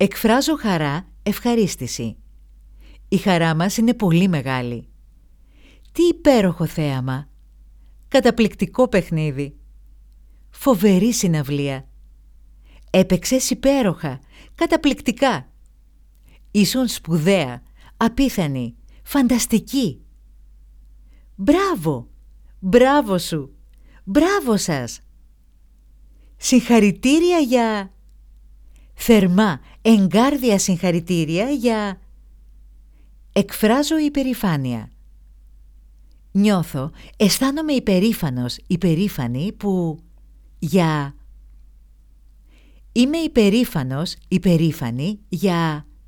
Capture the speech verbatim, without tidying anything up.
Εκφράζω χαρά, ευχαρίστηση. Η χαρά μας είναι πολύ μεγάλη. Τι υπέροχο θέαμα! Καταπληκτικό παιχνίδι! Φοβερή συναυλία! Έπαιξες υπέροχα, καταπληκτικά! Ήσουν σπουδαία, απίθανη, φανταστική! Μπράβο! Μπράβο σου! Μπράβο σας! Συγχαρητήρια για... Θερμά, εγκάρδια συγχαρητήρια για... Εκφράζω υπερηφάνεια. Νιώθω, αισθάνομαι υπερήφανος, υπερήφανη που... Για... Είμαι υπερήφανος, υπερήφανη για...